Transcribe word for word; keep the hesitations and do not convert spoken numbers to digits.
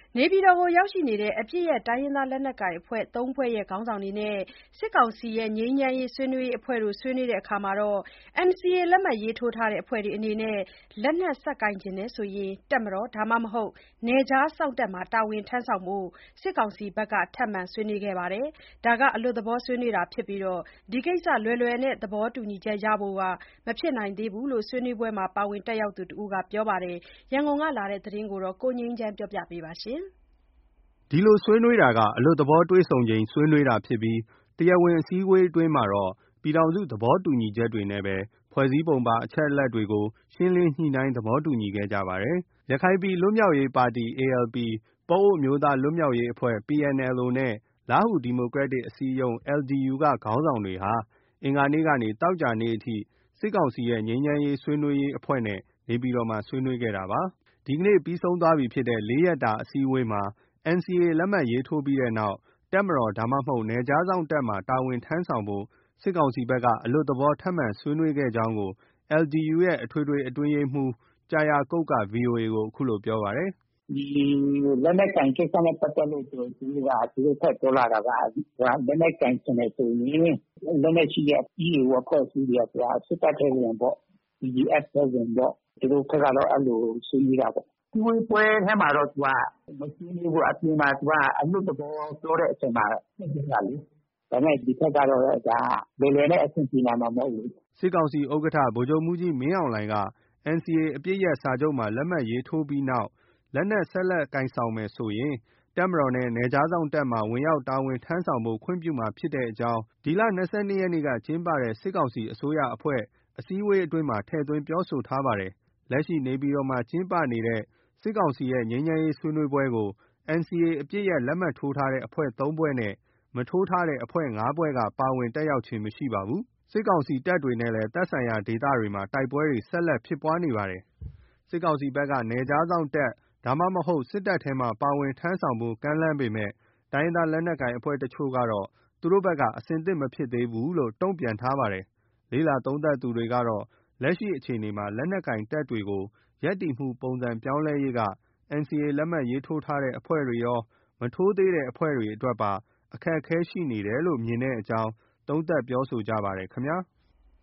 နေပြည်တော်ကိုရောက်ရှိနေတဲ့ အပစ်ရပ်တိုင်းရင်းသားလက်နက်ကိုင်အဖွဲ့ သုံးဖွဲ့ရဲ့ခေါင်းဆောင်တွေနဲ့ စစ်ကောင်စီရဲ့ ငြိမ်းချမ်းရေးဆွေးနွေးရေးအဖွဲ့တို့ ဆွေးနွေးတဲ့အခါ အန်စီအေ လက်မှတ်ရေးထိုးထားတဲ့အဖွဲ့တွေအနေနဲ့ လက်နက်ဆက်ကိုင်ချင်ရင် တပ်မတော် ဒါမှမဟုတ် နယ်ခြားစောင့်တပ်မှာ တာဝန်ထမ်းဆောင်ဖို့ စစ်ကောင်စီဘက်က ထပ်မံဆွေးနွေးခဲ့ပါတယ်။ ဒါဟာ အလွတ်သဘောဆွေးနွေးတာဖြစ်ပြီး ဒီကိစ္စလွယ်လွယ်နဲ့ သဘောတူညီချက်ရဖို့ မဖြစ်နိုင်သေးဘူးလို့ ဆွေးနွေးပွဲမှာ ပါဝင်တက်ရောက်သူတဦးက ပြောပါတယ်။ ရန်ကုန်ကလာတဲ့သတင်းကို ကိုငြိမ်းချမ်းက တင်ပြပေးထားပါတယ်။ဒီလိုဆွေးနွေးတာက အလွတ်သဘောတွေ့ဆုံချိန်ဆွေးနွေးတာဖြစ်ပြီး တရားဝင်အစည်းအဝေးအတွင်းမှာတော့ ပြည်ထောင်စုသဘောတူညီချက်တွေနဲ့ပဲ ဖွဲ့စည်းပုံပါအချက်အလက်တွေကို ရှင်းလင်းညှိနှိုင်းသဘောတူညီခဲ့ကြပါတယ်။ ရခိုင်ပြည်လွတ်မြောက်ရေးပါတီ အေအယ်လ်ပီ၊ ပအိုဝ်းအမျိုးသားလွတ်မြောက်ရေးအဖွဲ့ ပီအန်အယ်လ်အို နဲ့ လားဟူဒီမိုကရက်တစ်အစည်းအရုံး အယ်လ်ဒီယူ က ခေါင်းဆောင်တွေဟာ အင်္ဂါနေ့ကနေ သောကြာနေ့အထိ စစ်ကောင်စီရဲ့ ငြိမ်းချမ်းရေးဆွေးနွေးရေးအဖွဲ့နဲ့ နေပြည်တော်မှာ ဆွေးနွေးခဲ့တာပါ။ ဒီကနေ့ပြီးဆုံးသွားပြီဖြစ်တဲ့ လေးရက်တာအစည်းအဝေးမှာ အန်စီအေ လက်မှတ်ရေးထိုးပြီးနောက် တပ်မတော် ဒါမှမဟုတ် နယ်ခြားစောင့်တပ်မှာ တာဝန်ထမ်းဆောင်ဖို့ စစ်ကောင်စီဘက်က အလွတ်သဘော ထပ်မံဆွေးနွေးခဲ့ကြောင်းကို အယ်လ်ဒီယူရဲ့ အထွေထွေအတွင်းရေးမှူး ကြာရာကုတ်က ဗွီအိုအေကို အခုလိုပြောပါတယ်။ “ဒီလက်နက်ကိုင်ကိစ္စနဲ့ပတ်သက်လို့ သူတို့ထည့်ပြောလာတာက လက်နက်ကိုင်ချင်တယ်ဆိုရင် လက်နက်ရှိတဲ့ အီးအေအို အဖွဲ့အစည်းတွေက စစ်တပ်ထဲဝင်ပေါ့။ ပီဒီအက်ဖ် ထဲဝင်ပေါ့။ သူတို့ဘက်ကတော့ အဲလိုဆွေးနွေးတာပေါ့။ အစည်းအဝေးပွဲထဲမှာတော့ သူက မဆွေးနွေးဘူး။ အပြင်မှာ သူက အလွတ်သဘောပြောတဲ့အချိန်မှာ ထည့်ပြောတာလေ။ ဒါပေမဲ့ ဒီဘက်ကတော့ လွယ်လွယ်နဲ့ အဆင်ပြေနိုင်မှာ မဟုတ်ဘူး။ ” စစ်ကောင်စီဥက္ကဋ္ဌ ဗိုလ်ချုပ်မှူးကြီးမင်းအောင်လှိုင်က အန်စီအေ အပစ်ရပ်စာချုပ်မှာ လက်မှတ်ရေးထိုးပြီးနောက် လက်နက်ဆက်လက်ကိုင်ဆောင်မယ်ဆိုရင် တပ်မတော်နဲ့ နယ်ခြားစောင့်တပ်မှာ ဝင်ရောက်တာဝန်ထမ်းဆောင်ဖို့ ခွင့်ပြုမှာဖြစ်ကြောင်း ဒီလ ၂၂ ရက်နေ့က ကျင်းပတဲ့ စစ်ကောင်စီအစိုးရအဖွဲ့ အစည်းအဝေးအတွင်းမှာ ထည့်သွင်းပြောဆိုထားပါတယ်။ လက်ရှိနေပြည်တော်မှာ ကျင်းပနေတဲ့ စစ်ကောင်စီရဲ့ ငြိမ်းချမ်းရေးဆွေးနွေးပွဲကို အန်စီအေ အပစ်ရပ်လက်မှတ်ထိုးထားတဲ့အဖွဲ့ သုံးဖွဲ့နဲ့ မထိုးထားတဲ့အဖွဲ့ ငါးဖွဲ့က ပါဝင်တက်ရောက်ခြင်းမရှိပါဘူး။ စစ်ကောင်စီတပ်တွေနဲ့လည်း သက်ဆိုင်ရာဒေသတွေမှာ တိုက်ပွဲတွေ ဆက်လက်ဖြစ်ပွားနေပါတယ်။ စစ်ကောင်စီဘက်က နယ်ခြားစောင့်တပ် ဒါမှမဟုတ် စစ်တပ်ထဲမှာ ပါဝင်ထမ်းဆောင်ဖို့ ကမ်းလှမ်းပေမဲ့ တိုင်းရင်းသားလက်နက်ကိုင်အဖွဲ့တချို့ကတော့ သူတို့ဘက်က အဆင်သင့်မဖြစ်သေးဘူးလို့ တုံ့ပြန်ထားပါတယ်။ လေ့လာသုံးသပ်သူတွေကတော့ လက်ရှိအခြေအနေမှာ လက်နက်ကိုင်တပ်တွေကို ရပ်တည်မှုပုံစံပြောင်းလဲရေးက အန်စီအေ လက်မှတ်ရေးထိုးထားတဲ့အဖွဲ့တွေရော မထိုးသေးတဲ့အဖွဲ့တွေအတွက်ပါ အခက်အခဲရှိနေတယ်လို့ မြင်တဲ့အကြောင်း သုံးသပ်ပြောဆိုကြပါတယ်ခင်ဗျာ။